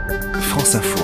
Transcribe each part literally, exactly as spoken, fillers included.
France Info.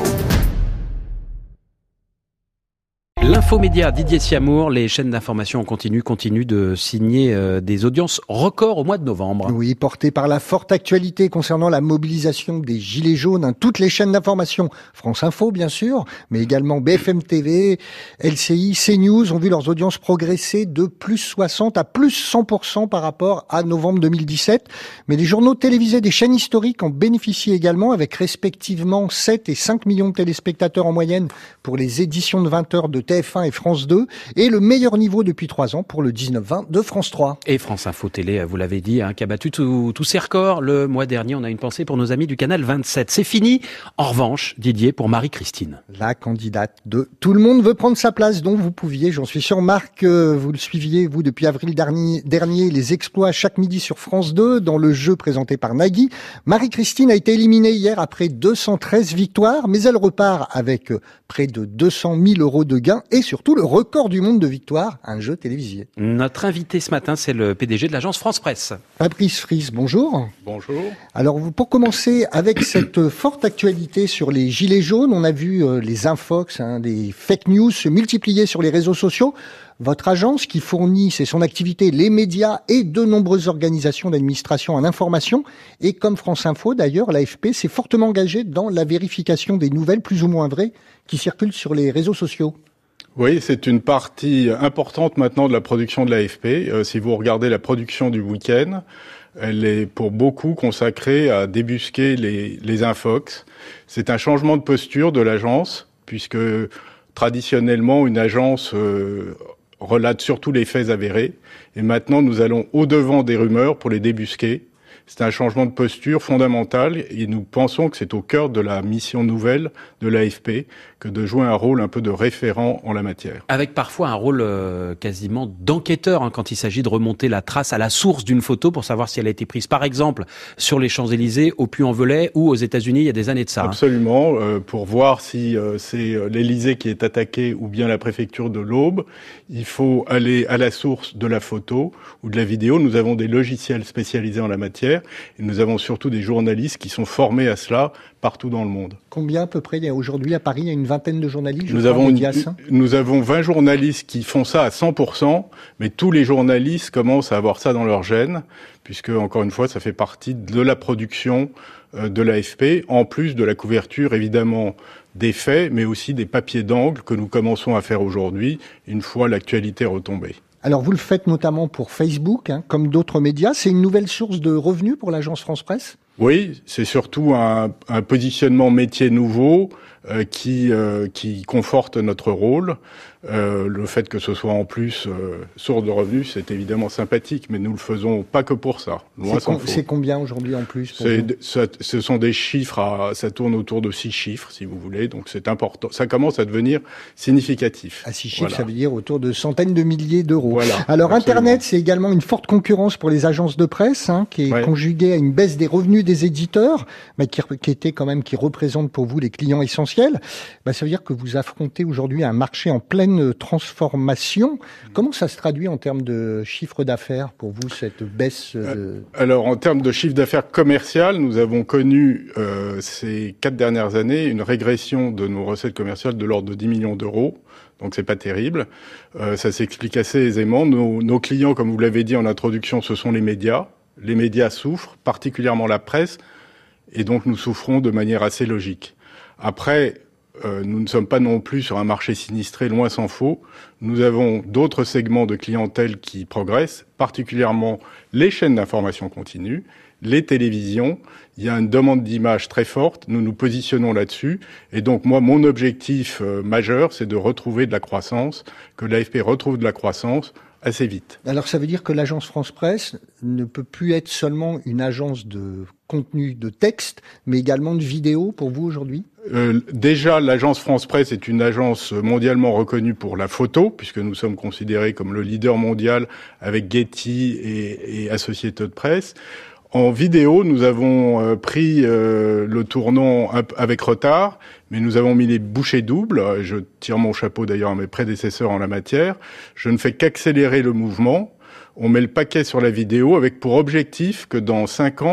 L'infomédia Didier Siamour, les chaînes d'information en continu continuent de signer euh, des audiences records au mois de novembre. Oui, portées par la forte actualité concernant la mobilisation des Gilets jaunes. Hein, toutes les chaînes d'information, France Info bien sûr, mais également B F M T V, L C I, CNews ont vu leurs audiences progresser de plus soixante à plus cent pour cent par rapport à novembre deux mille dix-sept. Mais les journaux télévisés des chaînes historiques en bénéficient également avec respectivement sept et cinq millions de téléspectateurs en moyenne pour les éditions de vingt heures de T F un et France deux, et le meilleur niveau depuis trois ans pour le dix-neuf vingt de France trois. Et France Info Télé, vous l'avez dit, hein, qui a battu tous ses records. Le mois dernier, on a une pensée pour nos amis du canal vingt-sept. C'est fini. En revanche, Didier, pour Marie-Christine. La candidate de Tout le monde veut prendre sa place, dont vous pouviez, j'en suis sûr, Marc, euh, vous le suiviez, vous, depuis avril dernier, dernier, les exploits chaque midi sur France deux, dans le jeu présenté par Nagui. Marie-Christine a été éliminée hier après deux cent treize victoires, mais elle repart avec près de deux cent mille euros de gains et surtout le record du monde de victoires, un jeu télévisé. Notre invité ce matin, c'est le P D G de l'agence France Presse. Fabrice Friis, bonjour. Bonjour. Alors, pour commencer, avec cette forte actualité sur les gilets jaunes, on a vu euh, les infox, hein, les fake news se multiplier sur les réseaux sociaux. Votre agence, qui fournit, c'est son activité, les médias et de nombreuses organisations d'administration en information, et comme France Info d'ailleurs, l'A F P s'est fortement engagée dans la vérification des nouvelles plus ou moins vraies qui circulent sur les réseaux sociaux. Oui, c'est une partie importante maintenant de la production de l'A F P. Euh, si vous regardez la production du week-end, elle est pour beaucoup consacrée à débusquer les, les infox. C'est un changement de posture de l'agence, puisque traditionnellement, une agence euh, relate surtout les faits avérés. Et maintenant, nous allons au-devant des rumeurs pour les débusquer. C'est un changement de posture fondamental et nous pensons que c'est au cœur de la mission nouvelle de l'A F P que de jouer un rôle un peu de référent en la matière. Avec parfois un rôle euh, quasiment d'enquêteur hein, quand il s'agit de remonter la trace à la source d'une photo pour savoir si elle a été prise par exemple sur les Champs-Élysées, au Puy-en-Velay ou aux États-Unis il y a des années de ça. Absolument, euh, pour voir si euh, c'est l'Élysée qui est attaqué ou bien la préfecture de l'Aube, il faut aller à la source de la photo ou de la vidéo. Nous avons des logiciels spécialisés en la matière. Et nous avons surtout des journalistes qui sont formés à cela partout dans le monde. Combien à peu près il y a aujourd'hui à Paris? Il y a une vingtaine de journalistes. Je nous, crois, avons une, médias, nous avons vingt journalistes qui font ça à cent pour cent, mais tous les journalistes commencent à avoir ça dans leur gène, puisque, encore une fois, ça fait partie de la production euh, de l'A F P, en plus de la couverture, évidemment, des faits, mais aussi des papiers d'angle que nous commençons à faire aujourd'hui, une fois l'actualité retombée. Alors, vous le faites notamment pour Facebook, hein, comme d'autres médias. C'est une nouvelle source de revenus pour l'agence France Presse ? Oui, c'est surtout un, un positionnement métier nouveau euh, qui, euh, qui conforte notre rôle. Euh, le fait que ce soit en plus euh, source de revenus, c'est évidemment sympathique, mais nous le faisons pas que pour ça. Loin s'en faut. C'est combien aujourd'hui en plus pour c'est, ça, Ce sont des chiffres, à, ça tourne autour de six chiffres, si vous voulez, donc c'est important. Ça commence à devenir significatif. À six chiffres, voilà. Ça veut dire autour de centaines de milliers d'euros. Voilà, alors absolument. Internet, c'est également une forte concurrence pour les agences de presse, hein, qui est ouais. conjuguée à une baisse des revenus des éditeurs, mais qui, qui était quand même, qui représente pour vous les clients essentiels. Bah, ça veut dire que vous affrontez aujourd'hui un marché en pleine transformation. Comment ça se traduit en termes de chiffre d'affaires pour vous, cette baisse de... Alors, en termes de chiffre d'affaires commercial, nous avons connu euh, ces quatre dernières années une régression de nos recettes commerciales de l'ordre de dix millions d'euros. Donc, c'est pas terrible. Euh, ça s'explique assez aisément. Nos, nos clients, comme vous l'avez dit en introduction, ce sont les médias. Les médias souffrent, particulièrement la presse, et donc nous souffrons de manière assez logique. Après, euh, nous ne sommes pas non plus sur un marché sinistré, loin s'en faut. Nous avons d'autres segments de clientèle qui progressent, particulièrement les chaînes d'information continue, les télévisions. Il y a une demande d'image très forte, nous nous positionnons là-dessus. Et donc moi, mon objectif euh, majeur, c'est de retrouver de la croissance, que l'A F P retrouve de la croissance assez vite. Alors ça veut dire que l'agence France Presse ne peut plus être seulement une agence de contenu de texte, mais également de vidéo pour vous aujourd'hui ? euh, Déjà, l'agence France Presse est une agence mondialement reconnue pour la photo, puisque nous sommes considérés comme le leader mondial avec Getty et, et Associated Press. En vidéo, nous avons euh, pris euh, le tournant avec retard, mais nous avons mis les bouchées doubles. Je tire mon chapeau d'ailleurs à mes prédécesseurs en la matière. Je ne fais qu'accélérer le mouvement. On met le paquet sur la vidéo avec pour objectif que dans cinq ans,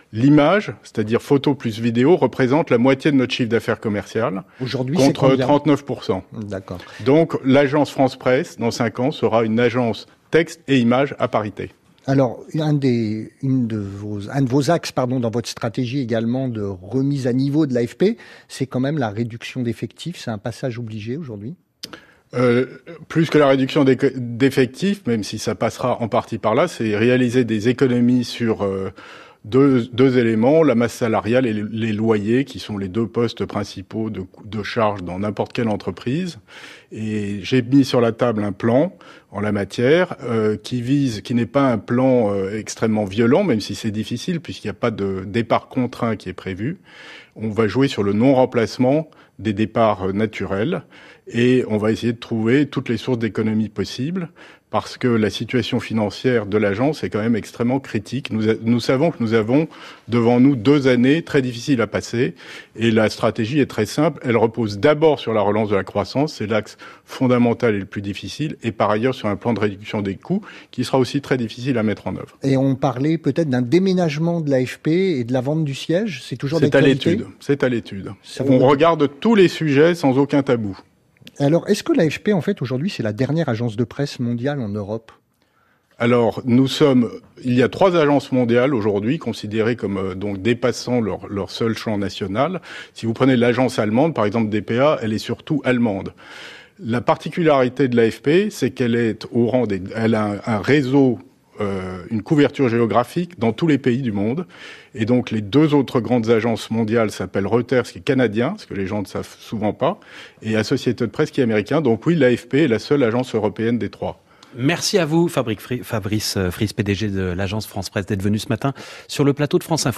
L'image, c'est-à-dire photo plus vidéo, représente la moitié de notre chiffre d'affaires commercial. Aujourd'hui, contre trente-neuf pour cent. D'accord. Donc, l'agence France Presse, dans cinq ans, sera une agence texte et image à parité. Alors, un, des, une de vos, un de vos axes pardon, dans votre stratégie également de remise à niveau de l'A F P, c'est quand même la réduction d'effectifs. C'est un passage obligé aujourd'hui ? Euh, plus que la réduction d'effectifs, même si ça passera en partie par là, c'est réaliser des économies sur euh, deux, deux éléments, la masse salariale et les loyers, qui sont les deux postes principaux de, de charge dans n'importe quelle entreprise. Et j'ai mis sur la table un plan en la matière euh, qui vise, qui n'est pas un plan euh, extrêmement violent, même si c'est difficile puisqu'il n'y a pas de départ contraint qui est prévu. On va jouer sur le non-remplacement des départs naturels et on va essayer de trouver toutes les sources d'économie possibles parce que la situation financière de l'agence est quand même extrêmement critique. Nous, nous savons que nous avons devant nous deux années très difficiles à passer et la stratégie est très simple. Elle repose d'abord sur la relance de la croissance, c'est l'axe fondamental et le plus difficile, et par ailleurs sur un plan de réduction des coûts qui sera aussi très difficile à mettre en œuvre. Et on parlait peut-être d'un déménagement de l'A F P et de la vente du siège, c'est toujours d'actualité ? C'est à l'étude, c'est à l'étude. On regarde tous les sujets sans aucun tabou. Alors, est-ce que l'A F P, en fait, aujourd'hui, c'est la dernière agence de presse mondiale en Europe ? Alors, nous sommes, il y a trois agences mondiales aujourd'hui considérées comme euh, donc dépassant leur, leur seul champ national. Si vous prenez l'agence allemande, par exemple D P A, elle est surtout allemande. La particularité de l'A F P, c'est qu'elle est au rang des, elle a un, un réseau, euh, une couverture géographique dans tous les pays du monde. Et donc, les deux autres grandes agences mondiales s'appellent Reuters, qui est canadien, ce que les gens ne savent souvent pas, et Associated Press, qui est américain. Donc oui, l'A F P est la seule agence européenne des trois. Merci à vous, Fabrice Friis, P D G de l'agence France Presse, d'être venu ce matin sur le plateau de France Info.